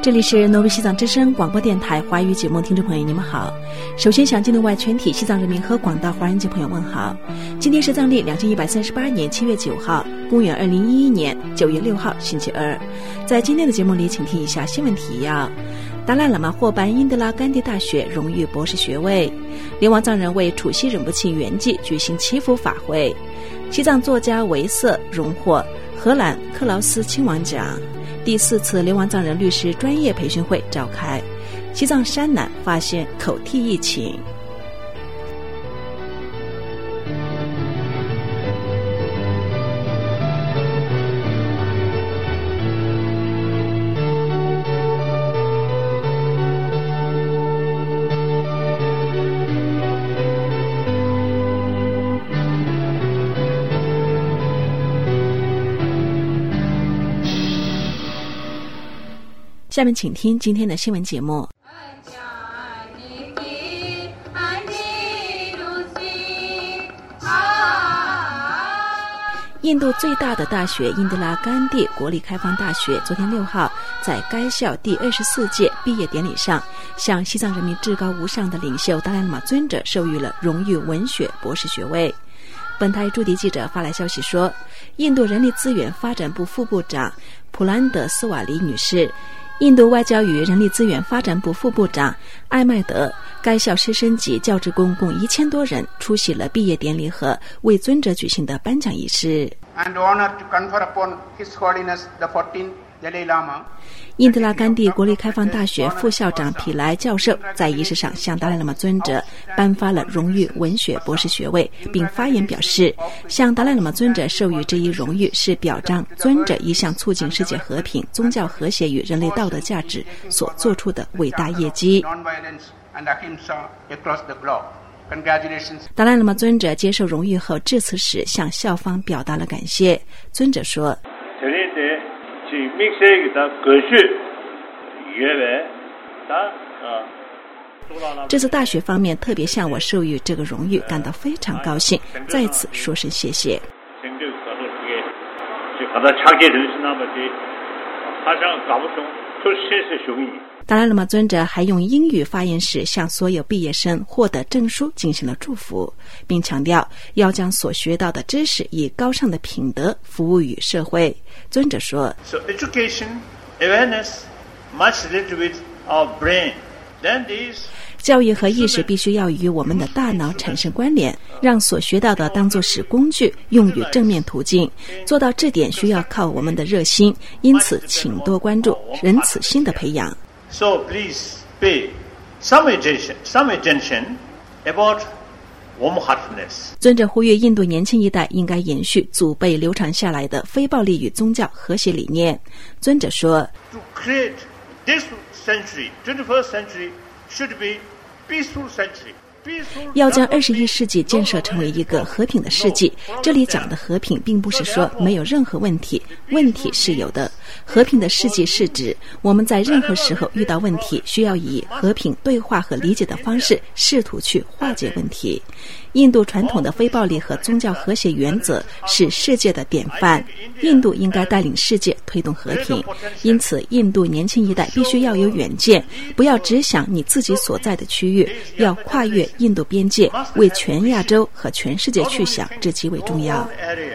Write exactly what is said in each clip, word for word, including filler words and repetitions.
这里是挪威西藏之声广播电台华语节目，听众朋友你们好。首先向境内外全体西藏人民和广大华人界朋友问好。今天是藏历两千一百三十八年七月九号，公元二零一一年九月六号星期二。在今天的节目里，请听以下新闻提要：达赖喇嘛获颁英德拉甘地大学荣誉博士学位；流亡藏人为楚西忍不弃圆寂举行祈福法会；西藏作家维瑟荣获荷兰克劳斯亲王奖；第四次流亡藏人律师专业培训会召开；西藏山南发现口蹄疫情。下面请听今天的新闻节目。印度最大的大学英德拉甘地国立开放大学昨天六号在该校第二十四届毕业典礼上，向西藏人民至高无上的领袖达赖喇嘛尊者授予了荣誉文学博士学位。本台驻地记者发来消息说，印度人力资源发展部副部长普兰德斯瓦里女士，印度外交与人力资源发展部副部长艾麦德，该校师生及教职工共一千多人出席了毕业典礼和为尊者举行的颁奖仪式。印德拉甘地国立开放大学副校长皮莱教授在仪式上向达赖喇嘛尊者颁发了荣誉文学博士学位，并发言表示，向达赖喇嘛尊者授予这一荣誉是表彰尊者一项促进世界和平、宗教和谐与人类道德价值所做出的伟大业绩。达赖喇嘛尊者接受荣誉后致辞时向校方表达了感谢。尊者说，这次大学方面特别向我授予这个荣誉感到非常高兴，在此说声谢谢。达赖喇嘛尊者还用英语发言时向所有毕业生获得证书进行了祝福，并强调要将所学到的知识以高尚的品德服务于社会。尊者说， So education, awareness must relate with our brain. Then these 教育和意识必须要与我们的大脑产生关联，让所学到的当作是工具，用于正面途径。做到这点需要靠我们的热心，因此请多关注仁慈心的培养。 So please pay some attention, some attention about warm-heartedness. 尊者呼吁印度年轻一代应该延续祖辈流传下来的非暴力与宗教和谐理念。尊者说， To create this century, twenty-first century, should be peaceful century. 要将二十一世纪建设成为一个和平的世纪。这里讲的和平并不是说没有任何问题，问题是有的。和平的世纪是指我们在任何时候遇到问题，需要以和平对话和理解的方式试图去化解问题。印度传统的非暴力和宗教和谐原则是世界的典范，印度应该带领世界推动和平。因此印度年轻一代必须要有远见，不要只想你自己所在的区域，要跨越印度边界，为全亚洲和全世界去想，这极为重要。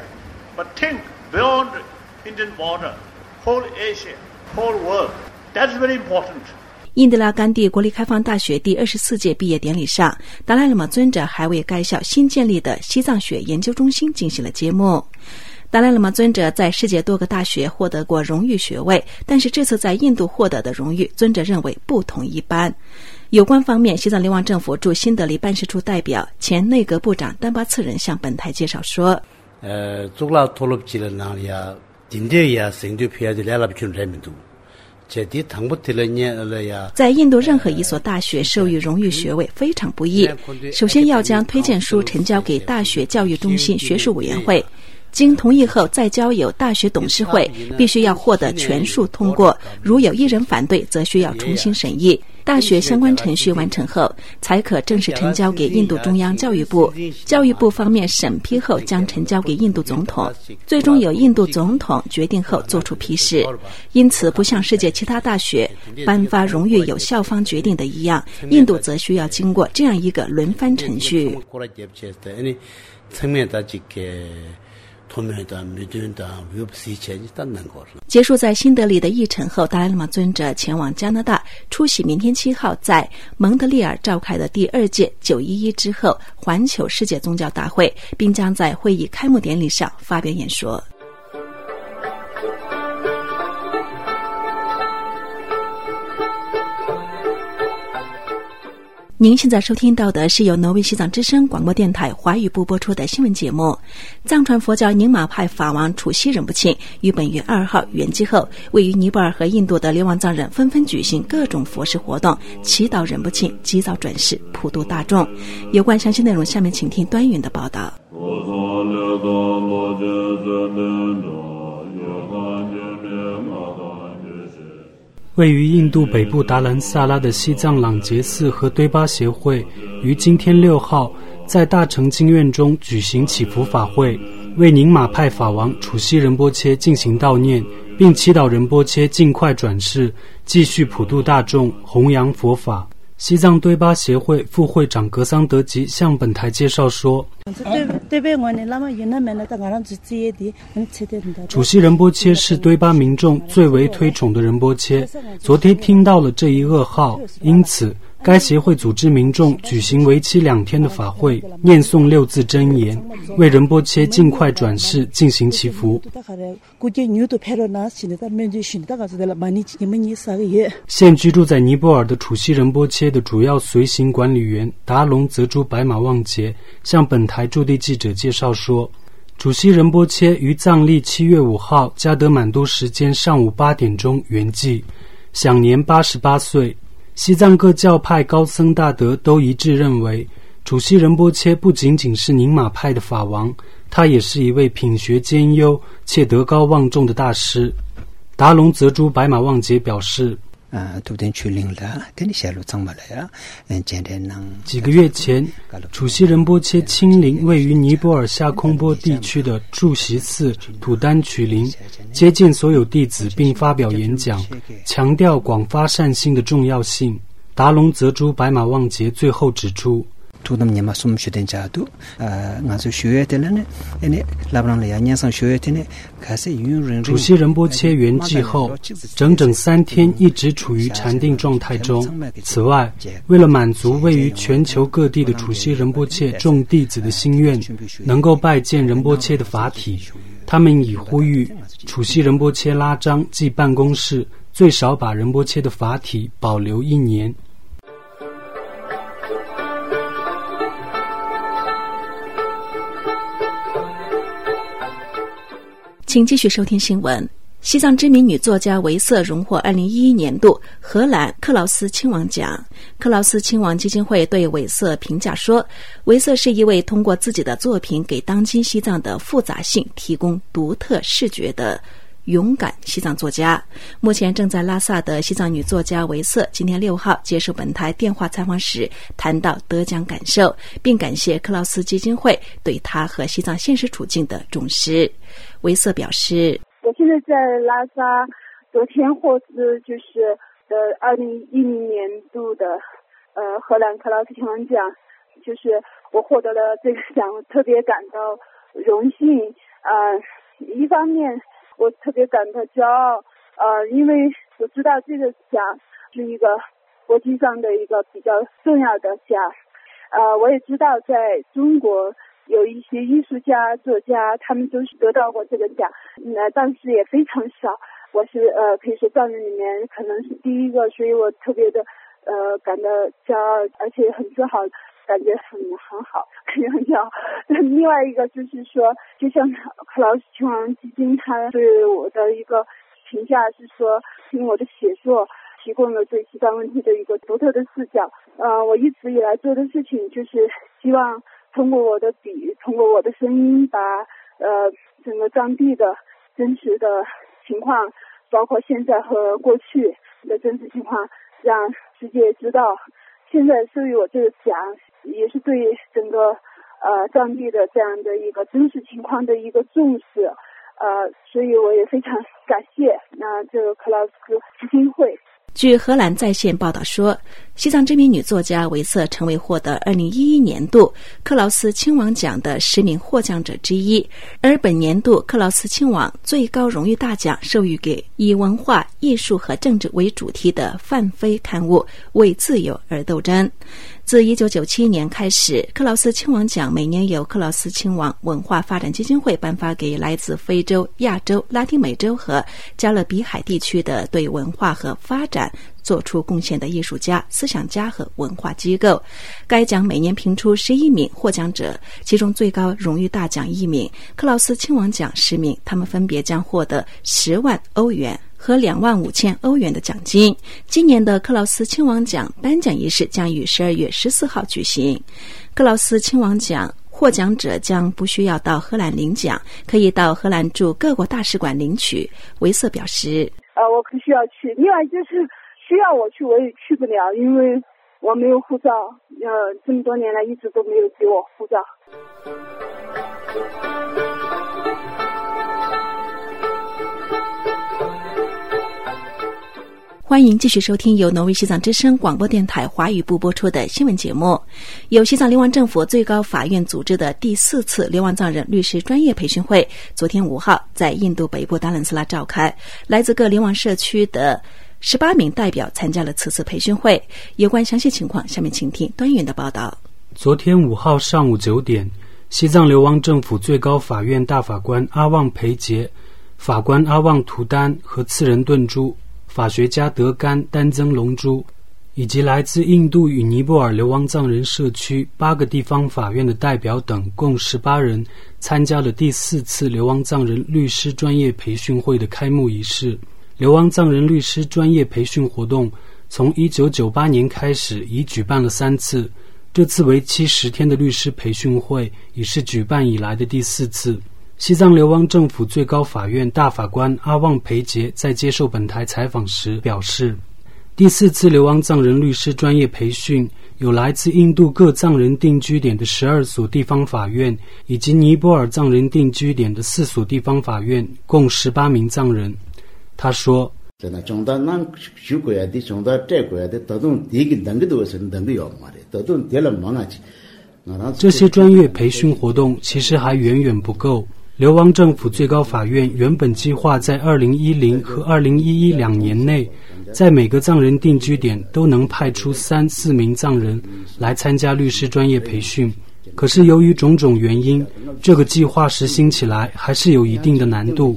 But think beyond Indian border, whole Asia, whole world. That's very important. 印德拉甘地国立开放大学第二十四届毕业典礼上，达赖喇嘛尊者还为该校新建立的西藏学研究中心进行了揭幕。达赖喇嘛尊者在世界多个大学获得过荣誉学位，但是这次在印度获得的荣誉，尊者认为不同一般。有关方面，西藏流亡政府驻新德里办事处代表前内阁部长丹巴次人向本台介绍说， 呃，族拉托罗吉了哪里啊？今天呀，生就偏的来了群人民族。 在印度任何一所大学授予荣誉学位非常不易，首先要将推荐书呈交给大学教育中心学术委员会，经同意后再交由大学董事会，必须要获得全数通过，如有一人反对则需要重新审议。 大学相关程序完成后，才可正式呈交给印度中央教育部。教育部方面审批后，将呈交给印度总统，最终由印度总统决定后作出批示。因此，不像世界其他大学颁发荣誉由校方决定的一样，印度则需要经过这样一个轮番程序。结束在新德里的议程后，达赖喇嘛尊者前往加拿大，出席明天七号在蒙德利尔召开的第二届九一一之后环球世界宗教大会，并将在会议开幕典礼上发表演说。您现在收听到的是由挪威西藏之声广播电台华语部播出的新闻节目。藏传佛教宁玛派法王楚西仁波切于本月二号圆寂后，位于尼泊尔和印度的流亡藏人纷纷举行各种佛事活动，祈祷仁波切及早转世，普度大众。有关详细内容，下面请听端云的报道。 位于印度北部达兰萨拉的西藏朗杰寺和堆巴协会于今天六号在大成经院中举行祈福法会，为宁玛派法王楚西仁波切进行悼念，并祈祷仁波切尽快转世，继续普度大众，弘扬佛法。西藏堆巴协会副会长格桑德吉向本台介绍说，楚西仁波切是堆巴民众最为推崇的仁波切，昨天听到了这一噩耗，因此该协会组织民众举行为期两天的法会，念诵六字真言，为仁波切尽快转世进行祈福。现居住在尼泊尔的楚西仁波切的主要随行管理员达隆泽珠白马旺杰向本台驻地记者介绍说，楚西仁波切于藏历七月五号加德满都时间上午八点钟圆寂，享年八十八岁。西藏各教派高僧大德都一致认为，楚西仁波切不仅仅是宁玛派的法王，他也是一位品学兼优且德高望重的大师。达隆泽珠白马旺杰表示，几个月前，楚西仁波切亲临位于尼泊尔下空波地区的住席寺土丹曲林，接见所有弟子并发表演讲，强调广发善心的重要性。达隆泽珠白马旺杰最后指出，楚西仁波切圆寂后，整整三天一直处于禅定状态中。此外，为了满足位于全球各地的楚西仁波切众弟子的心愿，能够拜见仁波切的法体，他们已呼吁楚西仁波切拉章即办公室最少把仁波切的法体保留一年。 请继续收听新闻。西藏知名女作家维瑟荣获二零一一年度荷兰克劳斯亲王奖。克劳斯亲王基金会对维瑟评价说，维瑟是一位通过自己的作品给当今西藏的复杂性提供独特视觉的勇敢西藏作家。目前正在拉萨的西藏女作家维瑟今天六号接受本台电话采访时谈到得奖感受，并感谢克劳斯基金会对她和西藏现实处境的重视。维瑟表示， 我现在在拉萨，昨天获得就是的二零一零年度的呃荷兰克劳斯亲王奖，就是我获得了这个奖，我特别感到荣幸。呃，一方面我特别感到骄傲，呃，因为我知道这个奖是一个国际上的一个比较重要的奖，呃，我也知道在中国有一些艺术家、作家，他们都是得到过这个奖，呃，但是也非常少。我是呃，可以说藏人里面可能是第一个，所以我特别的呃感到骄傲，而且很自豪，感觉很很好，感觉很骄傲。另外一个就是说，就像克劳斯亲王基金，他对我的一个评价是说，因为我的写作提供了对西藏问题的一个独特的视角。呃，我一直以来做的事情就是希望通过我的笔，通过我的声音，把呃整个藏地的真实的情况，包括现在和过去的真实情况， 让世界知道，现在授予我这个奖，也是对整个呃藏地的这样的一个真实情况的一个重视，呃，所以我也非常感谢那这个克劳斯基金会。 据荷兰在线报道说，西藏知名女作家维瑟成为获得二零一一年度克劳斯亲王奖的十名获奖者之一，而本年度克劳斯亲王最高荣誉大奖授予给以文化、艺术和政治为主题的泛非刊物《为自由而斗争》。自一九九七年开始，克劳斯亲王奖每年由克劳斯亲王文化发展基金会颁发给来自非洲、亚洲、拉丁美洲和加勒比海地区的对文化和发展做出贡献的艺术家、思想家和文化机构。该奖每年评出十一名获奖者，其中最高荣誉大奖一名，克劳斯亲王奖十名，他们分别将获得十万欧元和两万五千欧元的奖金。今年的克劳斯亲王奖颁奖仪式将于十二月十四号举行。克劳斯亲王奖获奖者将不需要到荷兰领奖，可以到荷兰驻各国大使馆领取。维瑟表示， 呃，我不需要去，另外就是需要我去我也去不了，因为我没有护照，呃，这么多年来一直都没有给我护照。 欢迎继续收听由挪威西藏之声广播电台华语部播出的新闻节目。由西藏流亡政府最高法院组织的第四次流亡藏人律师专业培训会，昨天五号在印度北部达兰斯拉召开，来自各流亡社区的十八名代表参加了此次培训会。有关详细情况，下面请听端云的报道。 昨天五号上午九点，西藏流亡政府最高法院大法官阿旺培杰、法官阿旺图丹和次人顿珠、法学家德甘丹增龙珠以及来自印度与尼泊尔流亡藏人社区八个地方法院的代表等共十八人参加了第四次流亡藏人律师专业培训会的开幕仪式。流亡藏人律师专业培训活动从一九九八年开始已举办了三次，这次为期十天的律师培训会已是举办以来的第四次。西藏流亡政府最高法院大法官阿旺培杰在接受本台采访时表示，第四次流亡藏人律师专业培训有来自印度各藏人定居点的十二所地方法院以及尼泊尔藏人定居点的四所地方法院，共十八名藏人。他说，这些专业培训活动其实还远远不够。流亡政府最高法院原本计划在二零一零和二零一一两年内，在每个藏人定居点都能派出三四名藏人来参加律师专业培训。可是由于种种原因，这个计划实行起来还是有一定的难度。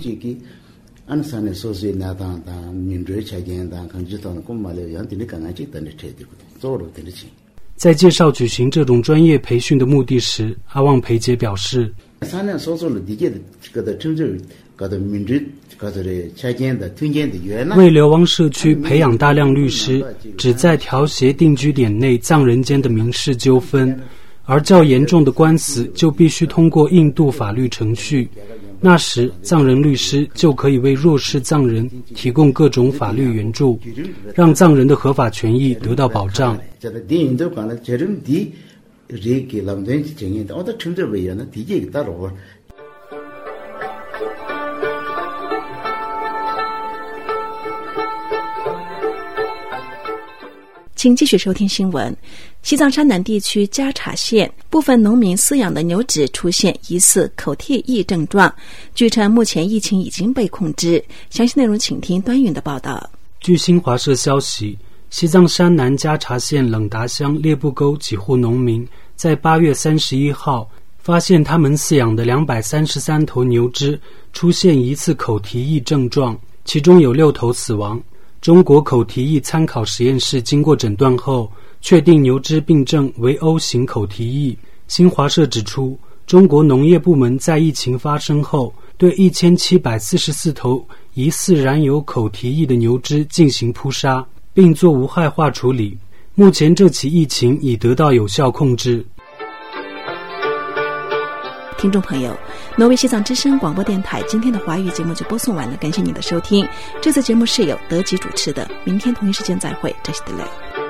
在介绍举行这种专业培训的目的时，阿旺培杰表示，为流亡社区培养大量律师，旨在调协定居点内藏人间的民事纠纷，而较严重的官司就必须通过印度法律程序。那时藏人律师就可以为弱势藏人提供各种法律援助，让藏人的合法权益得到保障。 请继续收听新闻。西藏山南地区加查县部分农民饲养的牛只出现疑似口蹄疫症状，据称目前疫情已经被控制。详细内容请听端云的报道。 据新华社消息，西藏山南加查县冷达乡列布沟几户农民在八月三十一号发现他们饲养的两百三十三头牛只出现疑似口蹄疫症状，其中有六头死亡。中国口蹄疫参考实验室经过诊断后，确定牛只病症为 O 型口蹄疫。新华社指出，中国农业部门在疫情发生后，对一千七百四十四头疑似染有口蹄疫的牛只进行扑杀，并做无害化处理。目前这起疫情已得到有效控制。 听众朋友，挪威西藏之声广播电台今天的华语节目就播送完了，感谢您的收听。这次节目是由德吉主持的，明天同一时间再会，这是德雷。